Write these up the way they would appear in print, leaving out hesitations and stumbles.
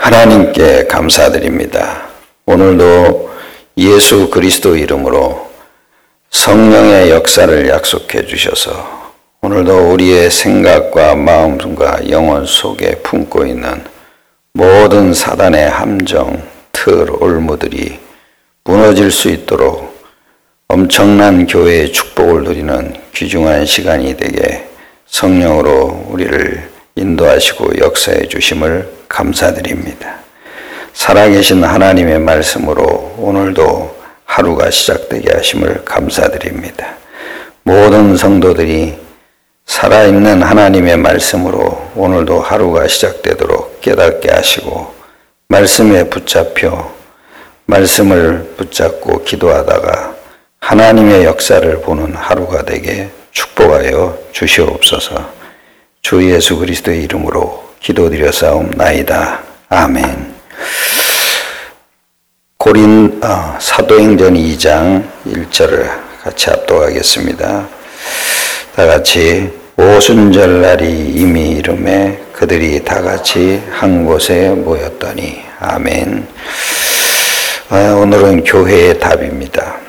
하나님께 감사드립니다. 오늘도 예수 그리스도 이름으로 성령의 역사를 약속해 주셔서 오늘도 우리의 생각과 마음과 영혼 속에 품고 있는 모든 사단의 함정, 틀, 올무들이 무너질 수 있도록 엄청난 교회의 축복을 누리는 귀중한 시간이 되게 성령으로 우리를 인도하시고 역사해 주심을 감사드립니다. 살아계신 하나님의 말씀으로 오늘도 하루가 시작되게 하심을 감사드립니다. 모든 성도들이 살아있는 하나님의 말씀으로 오늘도 하루가 시작되도록 깨닫게 하시고 말씀에 붙잡혀 말씀을 붙잡고 기도하다가 하나님의 역사를 보는 하루가 되게 축복하여 주시옵소서. 주 예수 그리스도의 이름으로 기도드려 싸움나이다. 아멘. 사도행전 2장 1절을 같이 합독하겠습니다. 다 같이 오순절날이 이미 이름에 그들이 다 같이 한 곳에 모였더니 아멘. 오늘은 교회의 답입니다.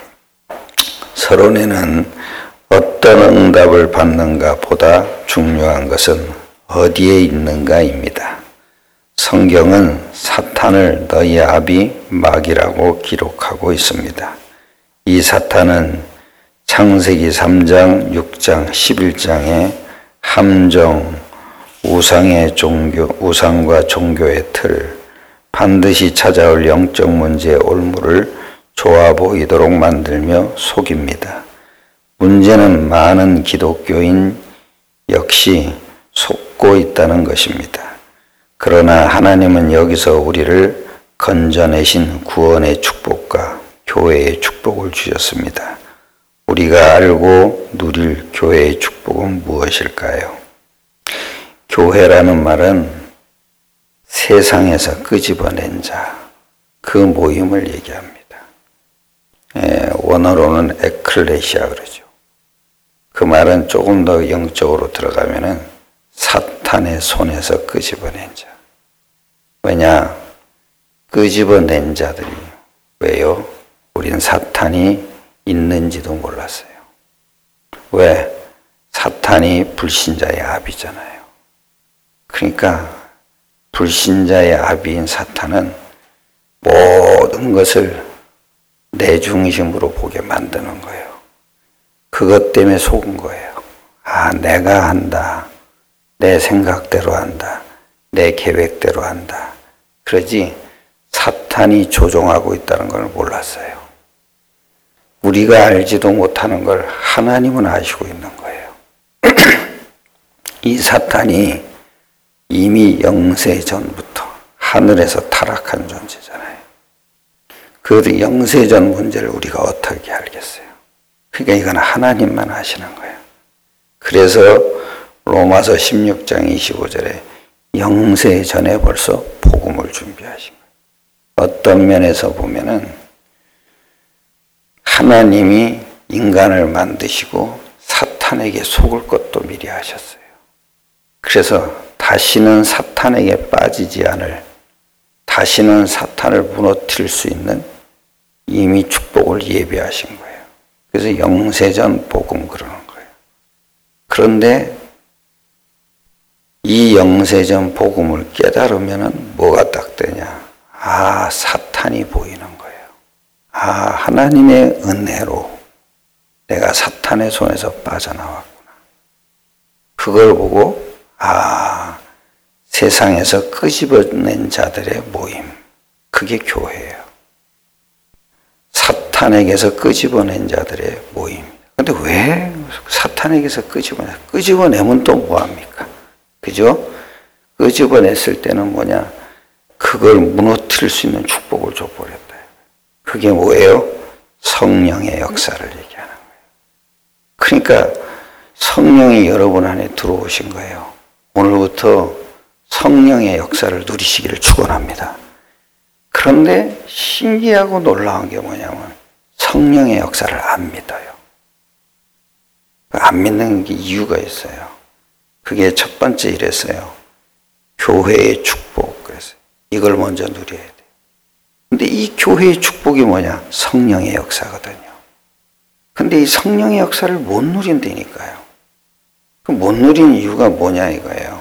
서론에는 어떤 응답을 받는가 보다 중요한 것은 어디에 있는가입니다. 성경은 사탄을 너희 아비 마귀라고 기록하고 있습니다. 이 사탄은 창세기 3장, 6장, 11장의 함정, 우상과 종교의 틀, 반드시 찾아올 영적 문제의 올무를 좋아 보이도록 만들며 속입니다. 문제는 많은 기독교인 역시 속고 있다는 것입니다. 그러나 하나님은 여기서 우리를 건져내신 구원의 축복과 교회의 축복을 주셨습니다. 우리가 알고 누릴 교회의 축복은 무엇일까요? 교회라는 말은 세상에서 끄집어낸 자, 그 모임을 얘기합니다. 원어로는 에클레시아 그러죠. 그 말은 조금 더 영적으로 들어가면은 사탄의 손에서 끄집어낸 자. 왜냐? 끄집어낸 자들이. 왜요? 우린 사탄이 있는지도 몰랐어요. 왜? 사탄이 불신자의 아비잖아요. 그러니까 불신자의 아비인 사탄은 모든 것을 내 중심으로 보게 만드는 거예요. 그것 때문에 속은 거예요. 내가 한다. 내 생각대로 한다. 내 계획대로 한다. 그러지 사탄이 조종하고 있다는 걸 몰랐어요. 우리가 알지도 못하는 걸 하나님은 아시고 있는 거예요. 이 사탄이 이미 영세 전부터 하늘에서 타락한 존재잖아요. 그 영세전 문제를 우리가 어떻게 알겠어요? 그러니까 이건 하나님만 아시는 거예요. 그래서 로마서 16장 25절에 영세 전에 벌써 복음을 준비하신 거예요. 어떤 면에서 보면은 하나님이 인간을 만드시고 사탄에게 속을 것도 미리 하셨어요. 그래서 다시는 사탄에게 빠지지 않을, 다시는 사탄을 무너뜨릴 수 있는 이미 축복을 예비하신 거예요. 그래서 영세전 복음 그러는 거예요. 그런데 이 영세전 복음을 깨달으면 뭐가 딱 되냐? 사탄이 보이는 거예요. 하나님의 은혜로 내가 사탄의 손에서 빠져나왔구나. 그걸 보고 세상에서 끄집어낸 자들의 모임, 그게 교회예요. 사탄에게서 끄집어낸 자들의 모임. 근데 왜 사탄에게서 끄집어내면 또 뭐합니까? 그죠? 끄집어냈을 때는 뭐냐? 그걸 무너뜨릴 수 있는 축복을 줘버렸다. 그게 뭐예요? 성령의 역사를 얘기하는 거예요. 그러니까 성령이 여러분 안에 들어오신 거예요. 오늘부터 성령의 역사를 누리시기를 축원합니다. 그런데 신기하고 놀라운 게 뭐냐면 성령의 역사를 안 믿어요. 안 믿는 게 이유가 있어요. 그게 첫 번째 이랬어요. 교회의 축복. 그랬어요. 이걸 먼저 누려야 돼요. 근데 이 교회의 축복이 뭐냐? 성령의 역사거든요. 근데 이 성령의 역사를 못 누린다니까요. 못 누린 이유가 뭐냐 이거예요.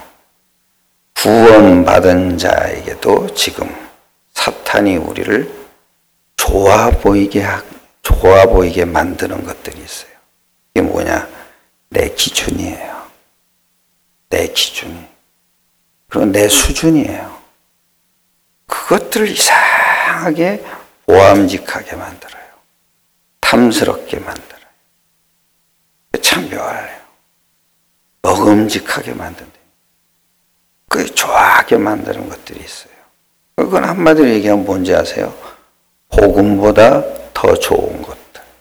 구원받은 자에게도 지금 사탄이 우리를 좋아 보이게 만드는 것들이 있어요. 이게 뭐냐? 내 기준이에요. 내 기준이. 그리고 내 수준이에요. 그것들을 이상하게 보암직하게 만들어요. 탐스럽게 만들어요. 참 묘해요. 먹음직하게 만든다. 그 좋아하게 만드는 것들이 있어요. 그건 한마디로 얘기하면 뭔지 아세요? 복음보다 더 좋은 것들.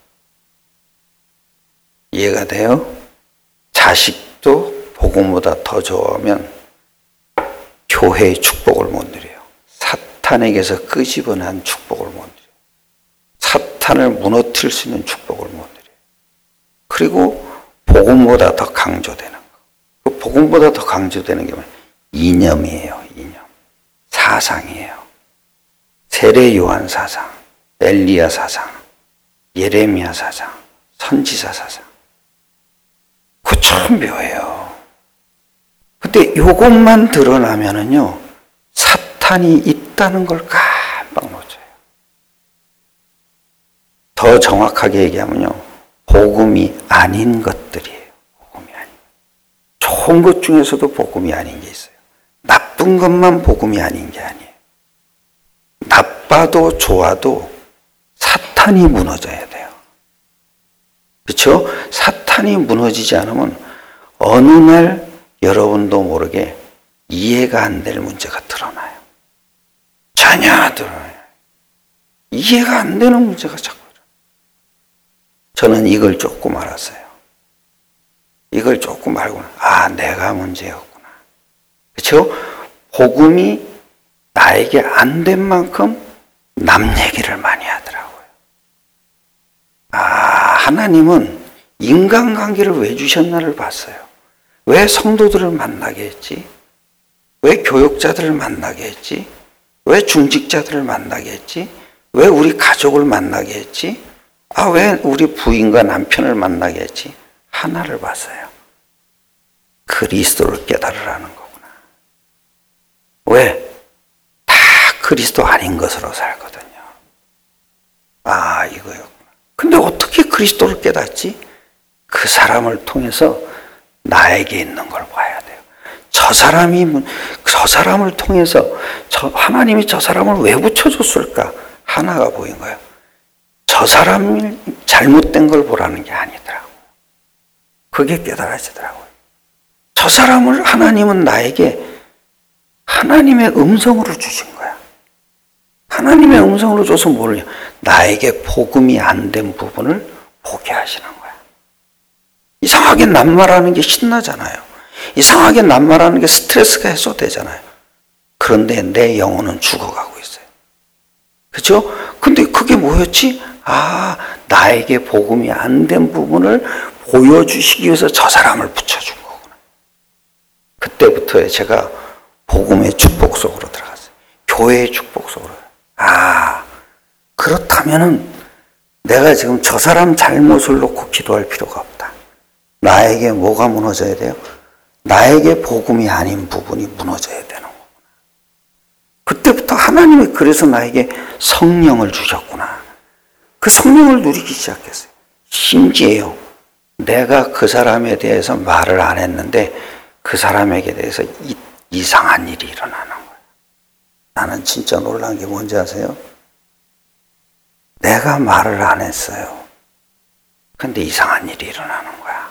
이해가 돼요? 자식도 복음보다 더 좋으면 교회의 축복을 못 누려요. 사탄에게서 끄집어낸 축복을 못 누려요. 사탄을 무너뜨릴 수 있는 축복을 못 누려요. 그리고 복음보다 더 강조되는 거. 그 복음보다 더 강조되는 게 뭐예요? 이념이에요. 이념. 사상이에요. 세례 요한 사상, 엘리야 사상, 예레미야 사상, 선지자 사상. 그거 참 묘해요. 근데 요것만 드러나면은요, 사탄이 있다는 걸 깜빡 놓쳐요. 더 정확하게 얘기하면요, 복음이 아닌 것들이에요. 복음이 아닌. 좋은 것 중에서도 복음이 아닌 게 있어요. 나쁜 것만 복음이 아닌 게 아니에요. 나빠도 좋아도 사탄이 무너져야 돼요. 그렇죠? 사탄이 무너지지 않으면 어느 날 여러분도 모르게 이해가 안 될 문제가 드러나요. 전혀 드러나요. 이해가 안 되는 문제가 자꾸 드러나요. 저는 이걸 조금 알았어요. 이걸 조금 알고는 내가 문제였구나. 그렇죠? 복음이 나에게 안 된 만큼 남 얘기를 많이 하더라고요. 하나님은 인간관계를 왜 주셨나를 봤어요. 왜 성도들을 만나게 했지? 왜 교육자들을 만나게 했지? 왜 중직자들을 만나게 했지? 왜 우리 가족을 만나게 했지? 왜 우리 부인과 남편을 만나게 했지? 하나를 봤어요. 그리스도를 깨달으라는 거구나. 왜? 다 그리스도 아닌 것으로 살거든요. 이거였구나. 근데 어떻게 그리스도를 깨닫지? 그 사람을 통해서 나에게 있는 걸 봐야 돼요. 저 사람을 통해서 하나님이 저 사람을 왜 붙여줬을까? 하나가 보인 거예요. 저 사람이 잘못된 걸 보라는 게 아니더라고요. 그게 깨달아지더라고요. 저 사람을 하나님은 나에게 하나님의 음성으로 주신 거야. 하나님의 음성으로 줘서 뭐를요? 나에게 복음이 안 된 부분을 보게 하시는 거야. 이상하게 낱말하는 게 신나잖아요. 이상하게 낱말하는 게 스트레스가 해소되잖아요. 그런데 내 영혼은 죽어가고 있어요. 그렇죠? 근데 그게 뭐였지? 나에게 복음이 안 된 부분을 보여주시기 위해서 저 사람을 붙여준 거구나. 그때부터 제가 복음의 축복 속으로 들어갔어요. 교회의 축복 속으로. 그렇다면은 내가 지금 저 사람 잘못을 놓고 기도할 필요가 없다. 나에게 뭐가 무너져야 돼요? 나에게 복음이 아닌 부분이 무너져야 되는 거구나. 그때부터 하나님이 그래서 나에게 성령을 주셨구나. 그 성령을 누리기 시작했어요. 심지어요, 내가 그 사람에 대해서 말을 안 했는데 그 사람에게 대해서 이상한 일이 일어나는 거예요. 나는 진짜 놀란 게 뭔지 아세요? 내가 말을 안 했어요. 근데 이상한 일이 일어나는 거야.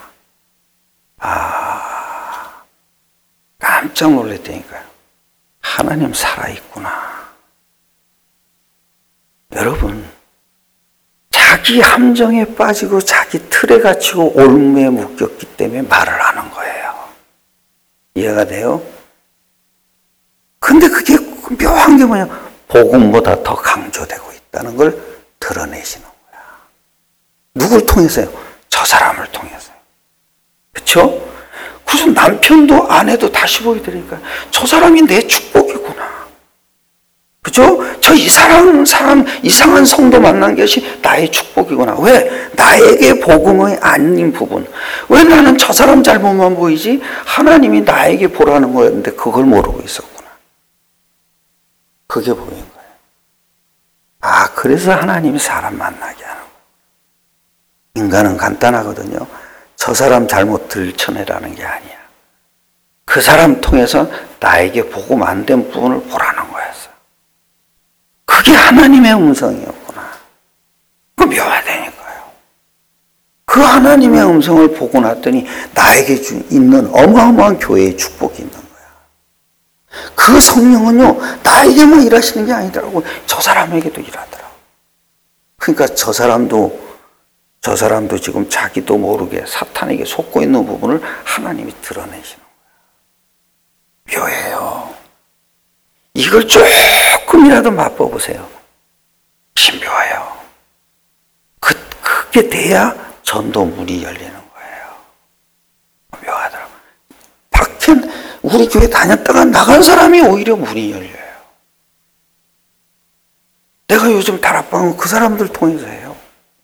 깜짝 놀랐다니까요. 하나님 살아있구나. 여러분, 자기 함정에 빠지고 자기 틀에 갇히고 올무에 묶였기 때문에 말을 하는 거예요. 이해가 돼요? 근데 그게 묘한 게 뭐냐? 복음보다 더 강조되고 있다는 걸 드러내시는 거야. 누굴 통해서요? 저 사람을 통해서요. 그렇죠? 그래서 남편도 아내도 다시 보여드리니까 저 사람이 내 축복이구나. 그죠? 이상한 성도 만난 것이 나의 축복이구나. 왜? 나에게 복음의 아닌 부분. 왜 나는 저 사람 잘못만 보이지? 하나님이 나에게 보라는 거였는데 그걸 모르고 있었구나. 그게 보인 거예요. 아, 그래서 하나님이 사람 만나게 하는 거예요. 인간은 간단하거든요. 저 사람 잘못 들춰내라는 게 아니야. 그 사람 통해서 나에게 복음 안 된 부분을 보라는 거였어. 그게 하나님의 음성이었구나. 그 묘하다니까요. 그 하나님의 음성을 보고 났더니 나에게 있는 어마어마한 교회의 축복이 있는 거야. 그 성령은요, 나에게만 일하시는 게 아니더라고. 저 사람에게도 일하더라고. 그러니까 저 사람도 지금 자기도 모르게 사탄에게 속고 있는 부분을 하나님이 드러내시는 거야. 묘해요. 이걸 조금이라도 맛보세요. 신묘해요. 그게 돼야 전도 문이 열리는 거예요. 묘하더라고. 밖에 우리 교회 다녔다가 나간 사람이 오히려 문이 열려요. 내가 요즘 다락방은 그 사람들 통해서 해요.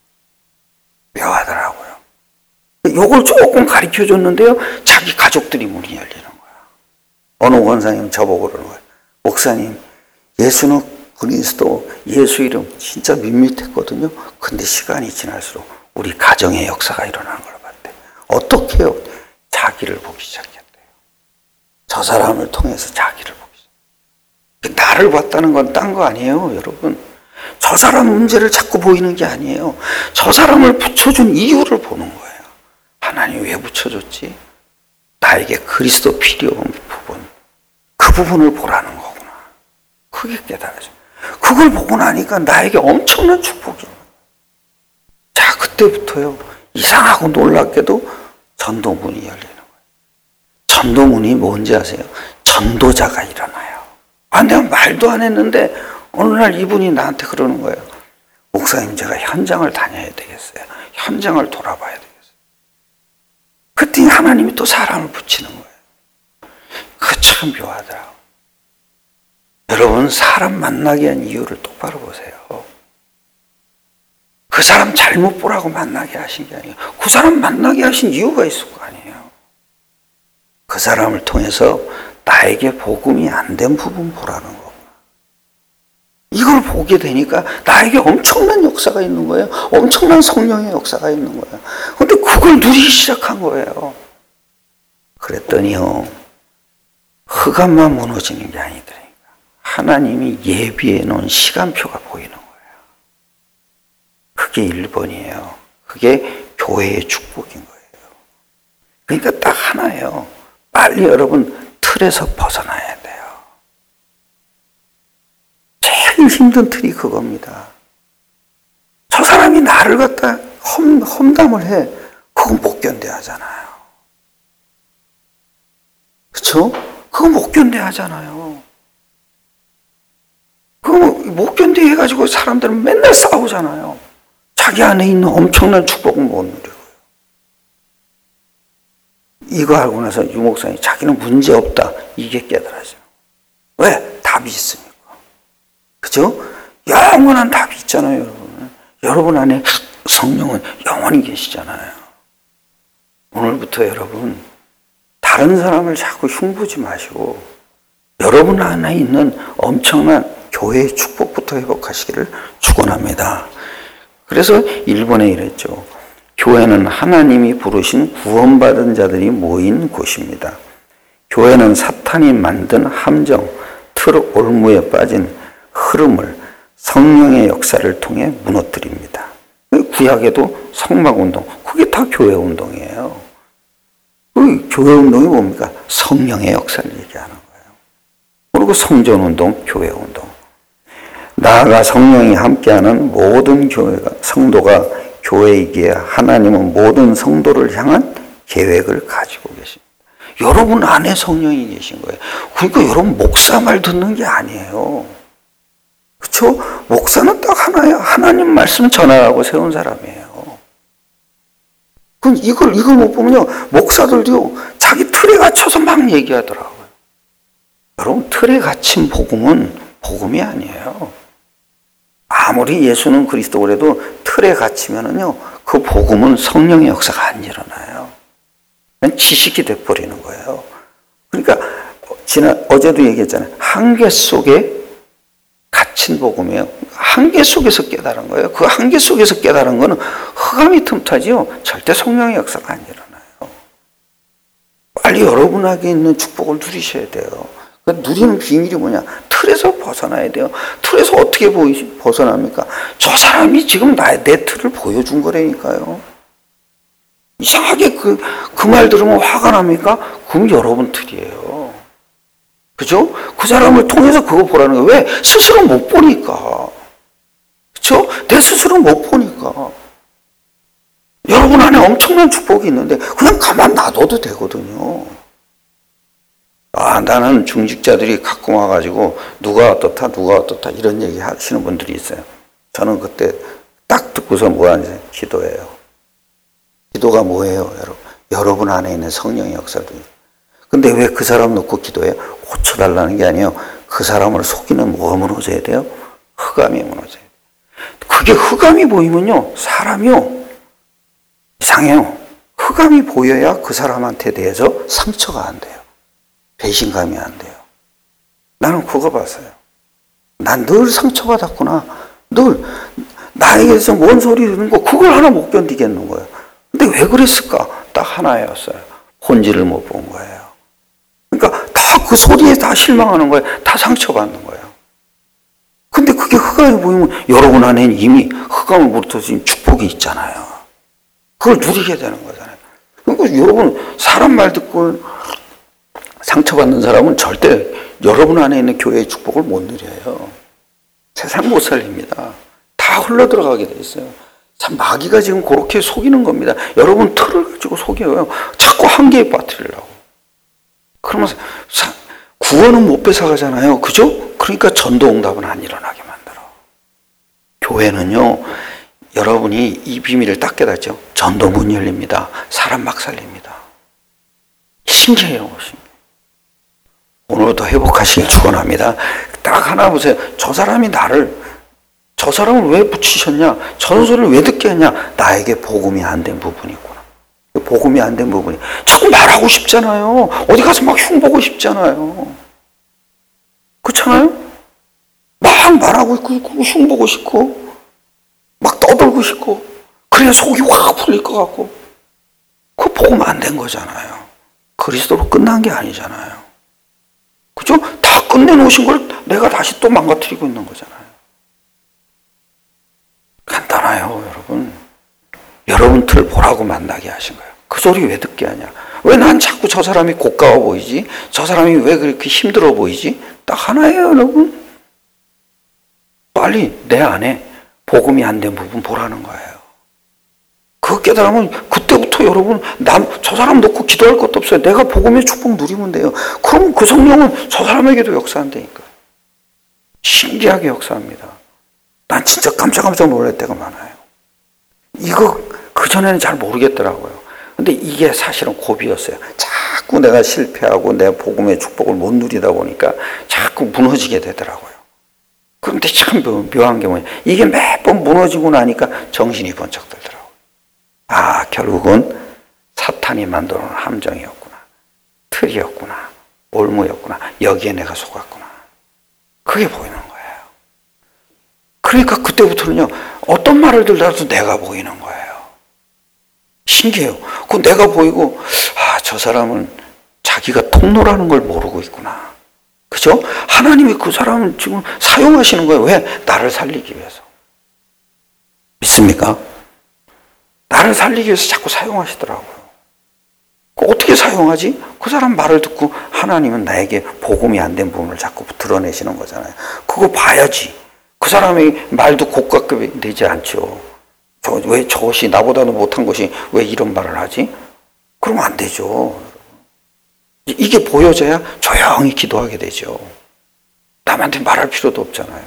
묘하더라고요. 요걸 조금 가르쳐 줬는데요, 자기 가족들이 문이 열리는 거야. 어느 권사님 저보고 그러는 거예요. 목사님, 예수는 그리스도, 예수 이름 진짜 밋밋했거든요. 근데 시간이 지날수록 우리 가정의 역사가 일어나는 걸 봤대. 어떻게 해요? 자기를 보기 시작했대요. 저 사람을 통해서 자기를 보기 시작했대요. 나를 봤다는 건 딴 거 아니에요, 여러분. 저 사람 문제를 자꾸 보이는 게 아니에요. 저 사람을 붙여준 이유를 보는 거예요. 하나님 왜 붙여줬지? 나에게 그리스도 필요한 부분, 그 부분을 보라는 거구나. 그게 깨달아져. 그걸 보고 나니까 나에게 엄청난 축복이 있는 거예요. 자, 그때부터요, 이상하고 놀랍게도 전도문이 열리는 거예요. 전도문이 뭔지 아세요? 전도자가 일어나요. 아, 내가 말도 안 했는데 어느 날 이분이 나한테 그러는 거예요. 목사님, 제가 현장을 다녀야 되겠어요. 현장을 돌아봐야 되겠어요. 그때 하나님이 또 사람을 붙이는 거예요. 그거 참 묘하더라고요. 여러분, 사람 만나게 한 이유를 똑바로 보세요. 그 사람 잘못 보라고 만나게 하신 게 아니에요. 그 사람 만나게 하신 이유가 있을 거 아니에요. 그 사람을 통해서 나에게 복음이 안 된 부분 보라는 거구나. 이걸 보게 되니까 나에게 엄청난 역사가 있는 거예요. 엄청난 성령의 역사가 있는 거예요. 근데 그걸 누리기 시작한 거예요. 그랬더니요, 흑암만 무너지는 게 아니더라니까. 하나님이 예비해 놓은 시간표가 보이는 거예요. 그게 1번이에요. 그게 교회의 축복인 거예요. 그러니까 딱 하나예요. 빨리 여러분 틀에서 벗어나야 돼요. 제일 힘든 틀이 그겁니다. 저 사람이 나를 갖다 험담을 해. 그건 못 견뎌 하잖아요. 그렇죠? 그건 못 견뎌 하잖아요. 그거 못 견뎌 해가지고 사람들은 맨날 싸우잖아요. 자기 안에 있는 엄청난 축복은 못 누리고요. 이거 알고 나서 유목사님이 자기는 문제 없다. 이게 깨달아져요. 왜? 답이 있으니까. 그죠? 영원한 답이 있잖아요, 여러분. 여러분 안에 성령은 영원히 계시잖아요. 오늘부터 여러분, 다른 사람을 자꾸 흉보지 마시고 여러분 안에 있는 엄청난 교회의 축복부터 회복하시기를 축원합니다. 그래서 1번에 이랬죠. 교회는 하나님이 부르신 구원받은 자들이 모인 곳입니다. 교회는 사탄이 만든 함정, 틀 올무에 빠진 흐름을 성령의 역사를 통해 무너뜨립니다. 구약에도 성막운동, 그게 다 교회운동이에요. 그 교회운동이 뭡니까? 성령의 역사를 얘기하는 거예요. 그리고 성전운동, 교회운동. 나아가 성령이 함께하는 모든 성도가 교회이기에 하나님은 모든 성도를 향한 계획을 가지고 계십니다. 여러분 안에 성령이 계신 거예요. 그러니까 여러분 목사 말 듣는 게 아니에요. 그렇죠? 목사는 딱 하나예요. 하나님 말씀 전하라고 세운 사람이에요. 그럼 이걸 못 보면요, 목사들도 자기 틀에 갇혀서 막 얘기하더라고요. 여러분, 틀에 갇힌 복음은 복음이 아니에요. 아무리 예수는 그리스도 그래도 틀에 갇히면은요, 그 복음은 성령의 역사가 안 일어나요. 그냥 지식이 돼버리는 거예요. 그러니까, 어제도 얘기했잖아요. 한계 속에 갇힌 복음이에요. 한계 속에서 깨달은 거예요. 그 한계 속에서 깨달은 거는 흑암이 틈타지요. 절대 성령의 역사가 안 일어나요. 빨리 여러분에게 있는 축복을 누리셔야 돼요. 그 누리는 비밀이 뭐냐? 틀에서 벗어나야 돼요. 틀에서 어떻게 벗어납니까? 저 사람이 지금 내 틀을 보여준 거라니까요. 이상하게 그 말 들으면 화가 납니까? 그럼 여러분 틀이에요. 그죠? 그 사람을 통해서 그거 보라는 거예요. 왜? 스스로 못 보니까. 그죠? 내 스스로 못 보니까. 여러분 안에 엄청난 축복이 있는데 그냥 가만 놔둬도 되거든요. 나는 중직자들이 가끔 와가지고 누가 어떻다 이런 얘기 하시는 분들이 있어요. 저는 그때 딱 듣고서 뭐 하는지 기도해요. 기도가 뭐예요, 여러분? 여러분 안에 있는 성령의 역사도. 근데 왜 그 사람 놓고 기도해요? 고쳐달라는 게 아니에요. 그 사람을 속이는 뭐가 무너져야 돼요? 흑암이 무너져야 돼요. 그게 흑암이 보이면요, 사람이요, 이상해요. 흑암이 보여야 그 사람한테 대해서 상처가 안 돼요. 배신감이 안 돼요. 나는 그거 봤어요. 난 늘 상처받았구나. 늘 나에게서 뭔 소리 듣는 거 그걸 하나 못 견디겠는 거예요. 근데 왜 그랬을까? 딱 하나였어요. 본질을 못 본 거예요. 그러니까 다 그 소리에 다 실망하는 거예요. 다 상처받는 거예요. 근데 그게 흑암이 보이면 여러분 안에는 이미 흑암을 물어주신 축복이 있잖아요. 그걸 누리게 되는 거잖아요. 그러니까 여러분 사람 말 듣고 상처받는 사람은 절대 여러분 안에 있는 교회의 축복을 못 누려요. 세상 못 살립니다. 다 흘러들어가게 돼 있어요. 참 마귀가 지금 그렇게 속이는 겁니다. 여러분 틀을 가지고 속여요. 자꾸 한계에 빠뜨리려고. 그러면서 구원은 못 뺏어가잖아요. 그죠? 그러니까 전도응답은 안 일어나게 만들어. 교회는요, 여러분이 이 비밀을 딱 깨닫죠. 전도문이 열립니다. 사람 막 살립니다. 신기해요. 오늘도 회복하시길 축원합니다. 딱 하나 보세요. 저 사람을 왜 붙이셨냐? 저런 소리를 왜 듣게 했냐? 나에게 복음이 안 된 부분이 있구나. 복음이 안 된 부분이. 자꾸 말하고 싶잖아요. 어디 가서 막 흉보고 싶잖아요. 그렇잖아요? 막 말하고 있고, 흉보고 싶고, 막 떠들고 싶고, 그래야 속이 확 풀릴 것 같고. 그거 복음 안 된 거잖아요. 그리스도로 끝난 게 아니잖아요. 그죠? 다 끝내놓으신 걸 내가 다시 또 망가뜨리고 있는 거잖아요. 간단해요, 여러분. 여러분 틀 보라고 만나게 하신 거예요. 그 소리 왜 듣게 하냐? 왜 난 자꾸 저 사람이 고가워 보이지? 저 사람이 왜 그렇게 힘들어 보이지? 딱 하나예요, 여러분. 빨리 내 안에 복음이 안 된 부분 보라는 거예요. 그거 깨달으면 그때부터 여러분, 저 사람 놓고 기도할 것도 없어요. 내가 복음의 축복 누리면 돼요. 그럼 그 성령은 저 사람에게도 역사한다니까. 신기하게 역사합니다. 난 진짜 깜짝 놀랄 때가 많아요. 이거 그전에는 잘 모르겠더라고요. 근데 이게 사실은 고비였어요. 자꾸 내가 실패하고 내 복음의 축복을 못 누리다 보니까 자꾸 무너지게 되더라고요. 그런데 참 묘한 게 뭐냐. 이게 몇 번 무너지고 나니까 정신이 번쩍 들더라고요. 아, 결국은 사탄이 만들어 놓은 함정이었구나. 틀이었구나. 올무였구나. 여기에 내가 속았구나. 그게 보이는 거예요. 그러니까 그때부터는요, 어떤 말을 들더라도 내가 보이는 거예요. 신기해요. 그 내가 보이고, 저 사람은 자기가 통로라는 걸 모르고 있구나. 그죠? 하나님이 그 사람을 지금 사용하시는 거예요. 왜? 나를 살리기 위해서. 믿습니까? 나를 살리기 위해서 자꾸 사용하시더라고요. 어떻게 사용하지? 그 사람 말을 듣고 하나님은 나에게 복음이 안 된 부분을 자꾸 드러내시는 거잖아요. 그거 봐야지. 그 사람의 말도 고깝게 되지 않죠. 왜 저것이 나보다도 못한 것이 왜 이런 말을 하지? 그러면 안 되죠. 이게 보여져야 조용히 기도하게 되죠. 남한테 말할 필요도 없잖아요.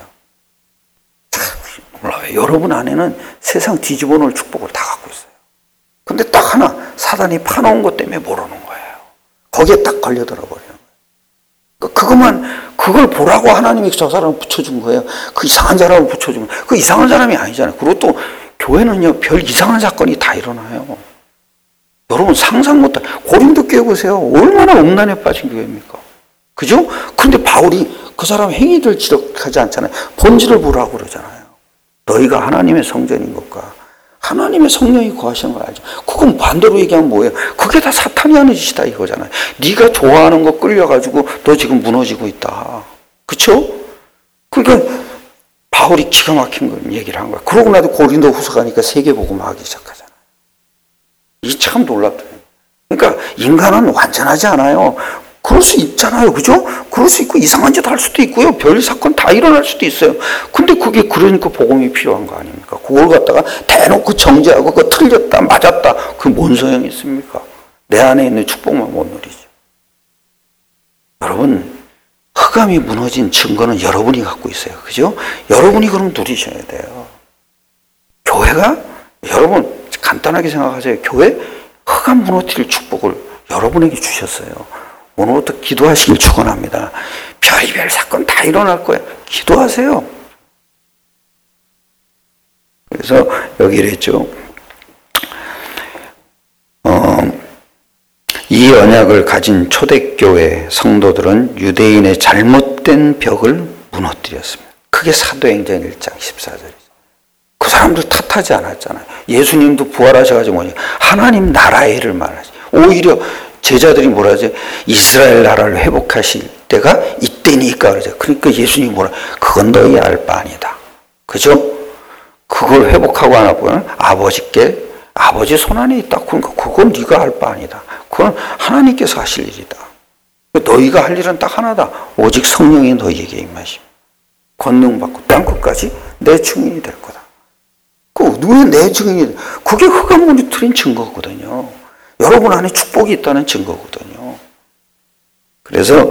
몰라요. 여러분 안에는 세상 뒤집어 놓을 축복을 다 갖고 있어요. 근데 딱 하나 사단이 파놓은 것 때문에 모르는 거예요. 거기에 딱 걸려들어 버리는 거예요. 그걸 보라고 하나님이 저 사람을 붙여준 거예요. 그 이상한 사람을 붙여준 거예요. 그 이상한 사람이 아니잖아요. 그리고 또 교회는요, 별 이상한 사건이 다 일어나요. 여러분 상상 못할, 고린도 교회 보세요. 얼마나 음란에 빠진 교회입니까? 그죠? 그런데 바울이 그 사람 행위를 지적하지 않잖아요. 본질을 보라고 그러잖아요. 너희가 하나님의 성전인 것과 하나님의 성령이 거하시는 걸 알죠. 그건 반대로 얘기하면 뭐예요? 그게 다 사탄이 하는 짓이다 이거잖아요. 네가 좋아하는 거 끌려가지고 너 지금 무너지고 있다. 그렇죠? 그러니까 바울이 기가 막힌 걸 얘기를 한 거야. 그러고 나도 고린도 후서 가니까 세계복음을 하기 시작하잖아요. 이 참 놀랍더라고요. 그러니까 인간은 완전하지 않아요. 그럴 수 있잖아요. 그죠? 그럴 수 있고 이상한 짓 할 수도 있고요. 별 사건 다 일어날 수도 있어요. 근데 그게 그러니까 복음이 필요한 거 아닙니까? 그걸 갖다가 대놓고 정죄하고 그거 틀렸다 맞았다. 그게 뭔 소용이 있습니까? 내 안에 있는 축복만 못 누리죠. 여러분 흑암이 무너진 증거는 여러분이 갖고 있어요. 그죠? 여러분이 그럼 누리셔야 돼요. 교회가 여러분 간단하게 생각하세요. 교회 흑암 무너뜨릴 축복을 여러분에게 주셨어요. 오늘부터 기도하시길 축원합니다. 별의별 사건 다 일어날 거예요. 기도하세요. 그래서 여기 이랬죠. 이 언약을 가진 초대교회 성도들은 유대인의 잘못된 벽을 무너뜨렸습니다. 그게 사도행전 1장 14절이죠. 그 사람들 탓하지 않았잖아요. 예수님도 부활하셔가지고 뭐냐, 하나님 나라의 일을 말하지. 오히려 제자들이 뭐라 하죠? 이스라엘 나라를 회복하실 때가 이때니까 그러죠. 그러니까 예수님이 뭐라, 그건 너희 알 바 아니다. 그죠? 그걸 회복하고 안 하고 아버지께, 아버지 손안에 있다. 그러니까 그건 네가 할 바 아니다. 그건 하나님께서 하실 일이다. 너희가 할 일은 딱 하나다. 오직 성령이 너희에게 임하심. 권능 받고 땅끝까지 내 증인이 될 거다. 왜 내 증인이, 그게 흑암 무너뜨린 증거거든요. 여러분 안에 축복이 있다는 증거거든요. 그래서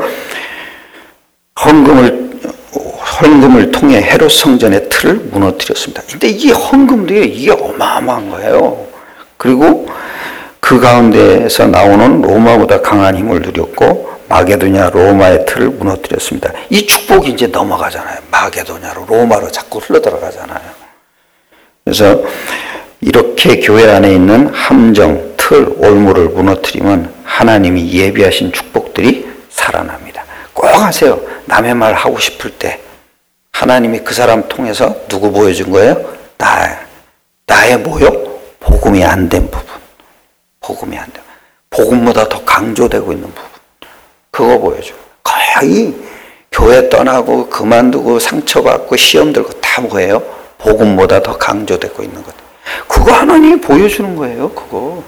헌금을 통해 헤롯 성전의 틀을 무너뜨렸습니다. 근데 이 헌금도 이게 어마어마한 거예요. 그리고 그 가운데에서 나오는 로마보다 강한 힘을 누렸고 마게도냐 로마의 틀을 무너뜨렸습니다. 이 축복이 이제 넘어가잖아요. 마게도냐로 로마로 자꾸 흘러들어가잖아요. 그래서 이렇게 교회 안에 있는 함정, 틀, 올무를 무너뜨리면 하나님이 예비하신 축복들이 살아납니다. 꼭 하세요. 남의 말 하고 싶을 때 하나님이 그 사람 통해서 누구 보여준 거예요? 나의 뭐요? 복음이 안 된 부분. 복음이 안 된. 복음보다 더 강조되고 있는 부분. 그거 보여줘요. 거의 교회 떠나고 그만두고 상처받고 시험 들고 다 뭐예요? 복음보다 더 강조되고 있는 것. 그거 하나님이 보여주는 거예요. 그거.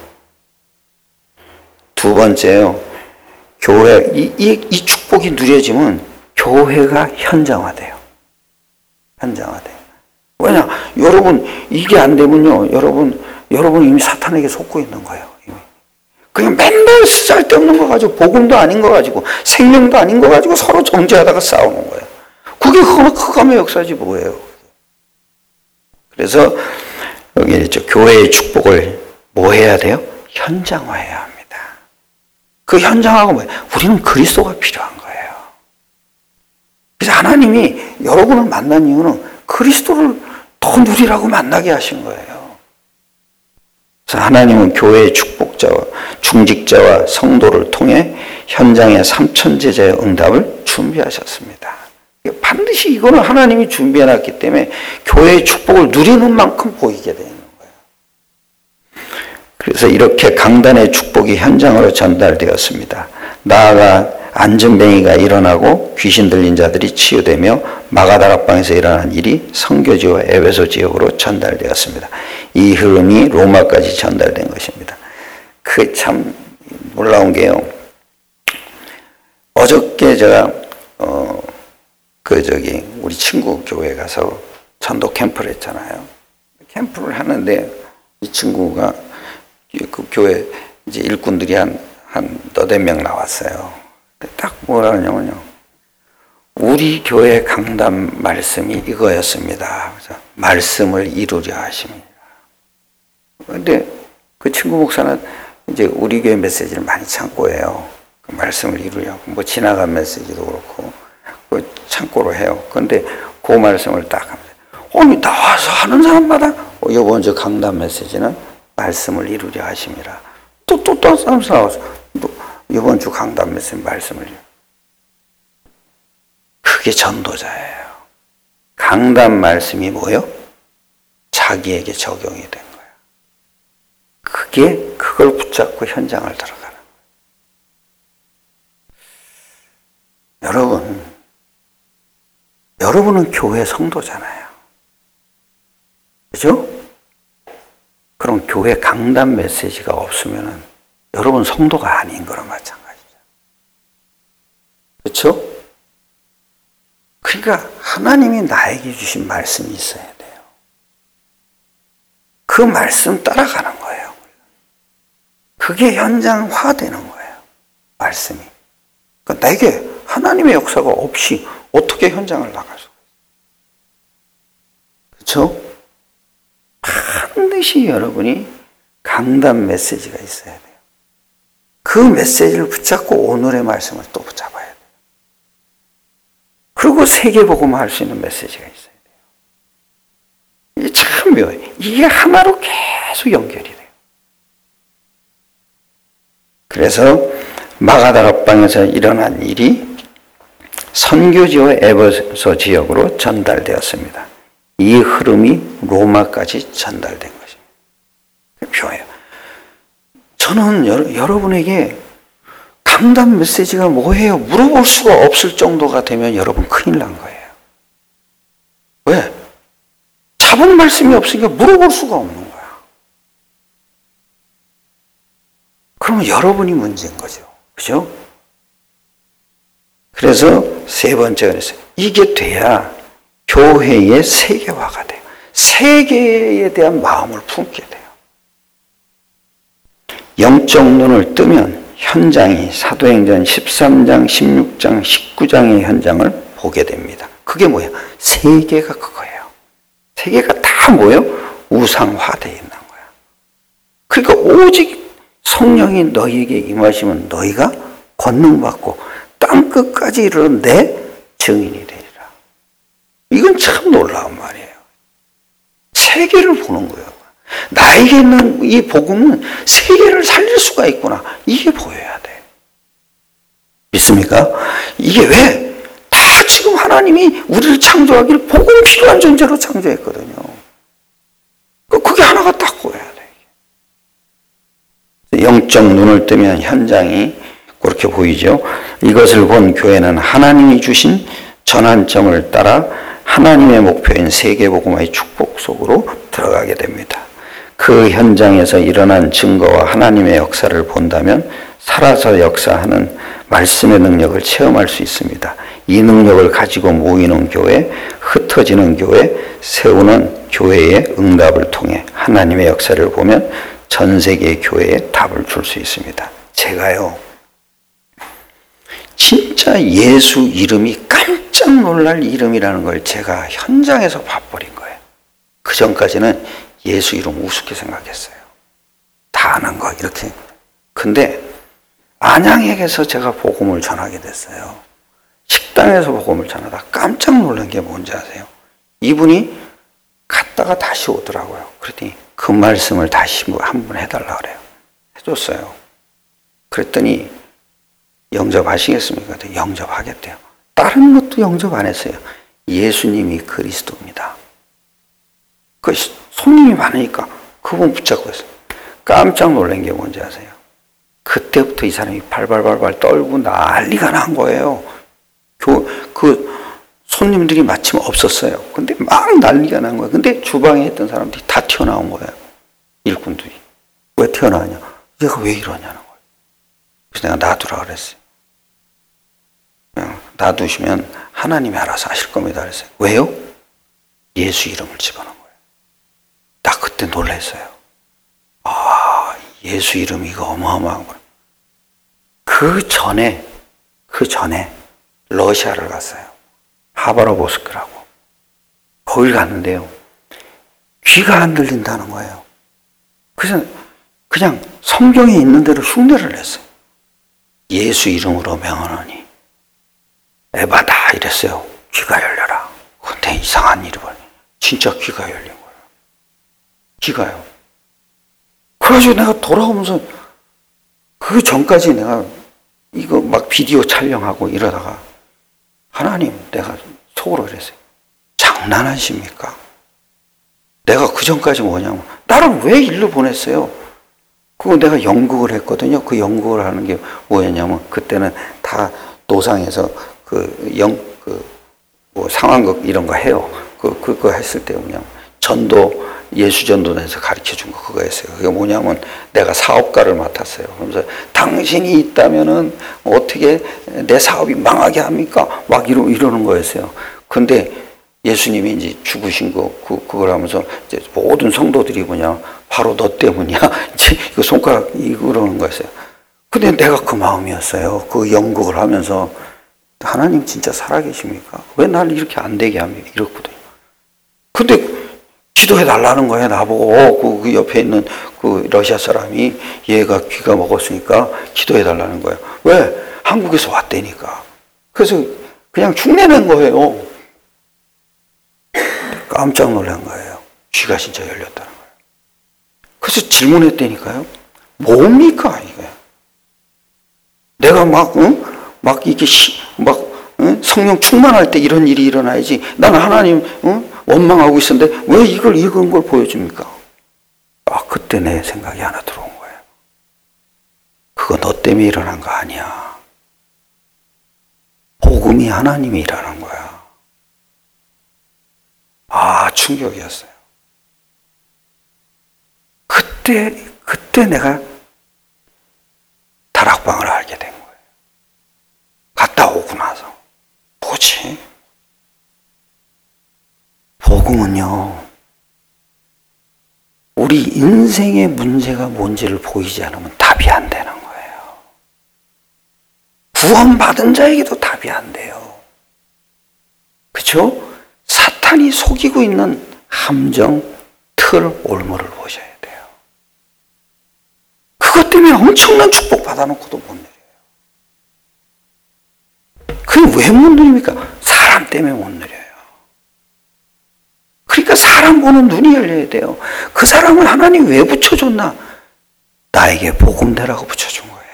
두 번째요. 교회, 이 축복이 누려지면 교회가 현장화돼요. 현장화돼요. 왜냐? 여러분, 이게 안 되면요. 여러분 이미 사탄에게 속고 있는 거예요. 이미. 그냥 맨날 쓸데없는 거 가지고, 복음도 아닌 거 가지고, 생명도 아닌 거 가지고 서로 정죄하다가 싸우는 거예요. 그게 흑암의 역사지 뭐예요. 그래서 여기 있죠. 교회의 축복을 뭐 해야 돼요? 현장화해야 합니다. 그 현장화가 뭐예요? 우리는 그리스도가 필요한 거예요. 그래서 하나님이 여러분을 만난 이유는 그리스도를 더 누리라고 만나게 하신 거예요. 그래서 하나님은 교회의 축복자와 중직자와 성도를 통해 현장의 삼천제자의 응답을 준비하셨습니다. 반드시 이거는 하나님이 준비해놨기 때문에 교회의 축복을 누리는 만큼 보이게 되는 거예요. 그래서 이렇게 강단의 축복이 현장으로 전달되었습니다. 나아가 안전뱅이가 일어나고 귀신 들린 자들이 치유되며 마가다락방에서 일어난 일이 선교지와 에베소 지역으로 전달되었습니다. 이 흐름이 로마까지 전달된 것입니다. 그게 참 놀라운 게요. 어저께 제가 우리 친구 교회에 가서 전도 캠프를 했잖아요. 캠프를 하는데 이 친구가 그 교회 이제 일꾼들이 한 너댓 명 나왔어요. 딱 뭐라 하냐면요. 우리 교회 강단 말씀이 이거였습니다. 그래서 말씀을 이루려 하십니다. 근데 그 친구 목사는 이제 우리 교회 메시지를 많이 참고해요. 그 말씀을 이루려고 뭐 지나간 메시지도 그렇고 그 참고로 해요. 그런데 그 말씀을 딱 합니다. 아니 나와서 하는 사람마다 이번 주 강단 메시지는 말씀을 이루려 하심이라. 또 사람 나와서 이번 주 강단 메시지 말씀을 그게 전도자예요. 강단 말씀이 뭐요? 자기에게 적용이 된 거야. 그걸 붙잡고 현장을 들어가는 거예요. 여러분은 교회 성도잖아요. 그죠? 그럼 교회 강단 메시지가 없으면은 여러분 성도가 아닌 거랑 마찬가지죠. 그렇죠? 그러니까 하나님이 나에게 주신 말씀이 있어야 돼요. 그 말씀 따라가는 거예요. 그게 현장화되는 거예요. 말씀이. 그러니까 내게 하나님의 역사가 없이 어떻게 현장을 나갈 수가 있어요. 그렇죠? 반드시 여러분이 강단 메시지가 있어야 돼요. 그 메시지를 붙잡고 오늘의 말씀을 또 붙잡아야 돼요. 그리고 세계복음 할 수 있는 메시지가 있어야 돼요. 이게 참 묘해요. 이게 하나로 계속 연결이 돼요. 그래서 마가다락방에서 일어난 일이 선교지와 에베소 지역으로 전달되었습니다. 이 흐름이 로마까지 전달된 것입니다. 묘해요. 저는 여러분에게 강단 메시지가 뭐예요? 물어볼 수가 없을 정도가 되면 여러분 큰일 난 거예요. 왜? 잡은 말씀이 없으니까 물어볼 수가 없는 거야. 그러면 여러분이 문제인 거죠. 그죠? 그래서 세 번째가 그랬어요. 이게 돼야 교회의 세계화가 돼요. 세계에 대한 마음을 품게 돼요. 영적 눈을 뜨면 현장이 사도행전 13장, 16장, 19장의 현장을 보게 됩니다. 그게 뭐야? 세계가 그거예요. 세계가 다 뭐예요? 우상화되어 있는 거야. 그러니까 오직 성령이 너희에게 임하시면 너희가 권능받고 땅 끝까지 이르러 내 증인이 되리라. 이건 참 놀라운 말이에요. 세계를 보는 거예요. 나에게 있는 이 복음은 세계를 살릴 수가 있구나. 이게 보여야 돼. 믿습니까? 이게 왜? 다 지금 하나님이 우리를 창조하기를 복음 필요한 존재로 창조했거든요. 그게 하나가 딱 보여야 돼. 영적 눈을 뜨면 현장이 그렇게 보이죠. 이것을 본 교회는 하나님이 주신 전환점을 따라 하나님의 목표인 세계복음의 축복 속으로 들어가게 됩니다. 그 현장에서 일어난 증거와 하나님의 역사를 본다면 살아서 역사하는 말씀의 능력을 체험할 수 있습니다. 이 능력을 가지고 모이는 교회, 흩어지는 교회, 세우는 교회의 응답을 통해 하나님의 역사를 보면 전 세계 교회에 답을 줄 수 있습니다. 제가요, 진짜 예수 이름이 깜짝 놀랄 이름이라는 걸 제가 현장에서 봐버린 거예요. 그 전까지는 예수 이름 우습게 생각했어요. 다 아는 거 이렇게. 근데 안양에서 제가 복음을 전하게 됐어요. 식당에서 복음을 전하다 깜짝 놀란 게 뭔지 아세요? 이분이 갔다가 다시 오더라고요. 그랬더니 그 말씀을 다시 한번 해달라 그래요. 해줬어요. 그랬더니 영접하시겠습니까? 영접하겠대요. 다른 것도 영접 안 했어요. 예수님이 그리스도입니다. 그 손님이 많으니까 그분 붙잡고 있어요. 깜짝 놀란 게 뭔지 아세요? 그때부터 이 사람이 발발발발 떨고 난리가 난 거예요. 그 손님들이 마침 없었어요. 근데 막 난리가 난 거예요. 근데 주방에 있던 사람들이 다 튀어나온 거예요. 일꾼들이. 왜 튀어나왔냐? 얘가 왜 이러냐는 거예요. 그래서 내가 놔두라 그랬어요. 놔두시면 하나님이 알아서 하실 겁니다. 그랬어요. 왜요? 예수 이름을 집어넣은 거예요. 나 그때 놀랐어요. 아, 예수 이름 이거 어마어마한 거예요. 그 전에 러시아를 갔어요. 하바로보스크라고. 거길 갔는데요. 귀가 안 들린다는 거예요. 그래서 그냥 성경에 있는 대로 흉내를 냈어요. 예수 이름으로 명하노니 에바다 이랬어요. 귀가 열려라. 근데 이상한 일이 벌어요. 진짜 귀가 열린 거예요. 귀가요. 그래가지고 내가 돌아오면서 그 전까지 내가 이거 막 비디오 촬영하고 이러다가 하나님, 내가 속으로 그랬어요. 장난하십니까? 내가 그 전까지 뭐냐면 나를 왜 일로 보냈어요? 그거 내가 연극을 했거든요. 그 연극을 하는 게 뭐였냐면 그때는 다 노상에서 뭐 상황극 이런 거 해요. 그거 했을 때 그냥 전도, 예수전도에서 가르쳐 준 거 그거였어요. 그게 뭐냐면 내가 사업가를 맡았어요. 그러면서 당신이 있다면은 어떻게 내 사업이 망하게 합니까? 막 이러는 거였어요. 근데 예수님이 이제 죽으신 그걸 하면서 이제 모든 성도들이 뭐냐, 바로 너 때문이야. 이제 이거 손가락 이러는 거였어요. 근데 내가 그 마음이었어요. 그 연극을 하면서 하나님 진짜 살아계십니까? 왜 날 이렇게 안 되게 합니까? 이랬거든요. 근데 기도해 달라는 거예요. 나보고 그 옆에 있는 그 러시아 사람이 얘가 귀가 먹었으니까 기도해 달라는 거예요. 왜? 한국에서 왔다니까. 그래서 그냥 흉내낸 거예요. 깜짝 놀란 거예요. 귀가 진짜 열렸다는 거예요. 그래서 질문했다니까요. 뭡니까 이게? 내가 막 이게 성령 충만할 때 이런 일이 일어나야지. 나는 하나님 원망하고 있었는데 왜 이런 걸 보여줍니까? 그때 내 생각이 하나 들어온 거예요. 그거 너 때문에 일어난 거 아니야. 복음이 하나님이 일하는 거야. 충격이었어요. 그때 내가 다락방을 알게 된 거예요. 갔다 오고 나서. 뭐지? 복음은요, 우리 인생의 문제가 뭔지를 보이지 않으면 답이 안 되는 거예요. 구원받은 자에게도 답이 안 돼요. 그렇죠? 사탄이 속이고 있는 함정, 틀, 올무를 보셔야 돼요. 그것 때문에 엄청난 축복 받아놓고도 못 내려요. 그게 왜 못 내립니까? 사람 때문에 못 내려요. 그러니까 사람 보는 눈이 열려야 돼요. 그 사람을 하나님 왜 붙여줬나? 나에게 복음되라고 붙여준 거예요.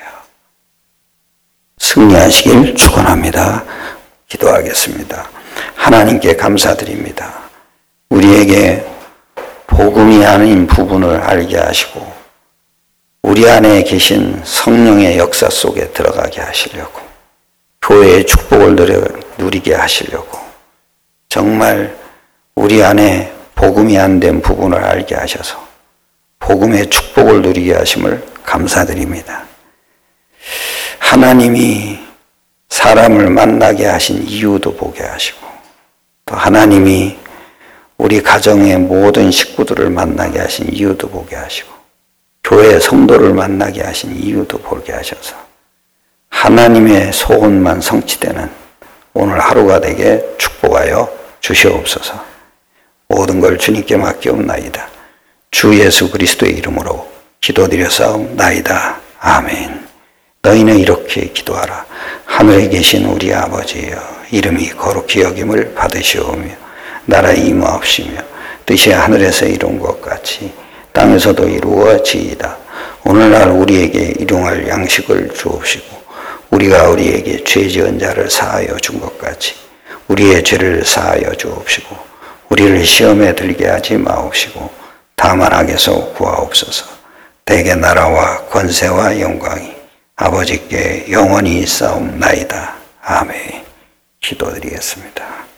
승리하시길 축원합니다. 기도하겠습니다. 하나님께 감사드립니다. 우리에게 복음이 아닌 부분을 알게 하시고 우리 안에 계신 성령의 역사 속에 들어가게 하시려고, 교회의 축복을 누리게 하시려고, 정말 우리 안에 복음이 안 된 부분을 알게 하셔서 복음의 축복을 누리게 하심을 감사드립니다. 하나님이 사람을 만나게 하신 이유도 보게 하시고, 또 하나님이 우리 가정의 모든 식구들을 만나게 하신 이유도 보게 하시고, 교회 성도를 만나게 하신 이유도 보게 하셔서 하나님의 소원만 성취되는 오늘 하루가 되게 축복하여 주시옵소서. 모든 걸 주님께 맡기옵나이다. 주 예수 그리스도의 이름으로 기도드려사옵나이다. 아멘. 너희는 이렇게 기도하라. 하늘에 계신 우리 아버지여, 이름이 거룩히 여김을 받으시오며 나라에 임하옵시며 뜻이 하늘에서 이룬 것 같이 땅에서도 이루어지이다. 오늘날 우리에게 일용할 양식을 주옵시고 우리가 우리에게 죄 지은 자를 사하여 준 것 같이 우리의 죄를 사하여 주옵시고 우리를 시험에 들게 하지 마옵시고 다만 악에서 구하옵소서. 대개 나라와 권세와 영광이 아버지께 영원히 있사옵나이다. 아멘. 기도드리겠습니다.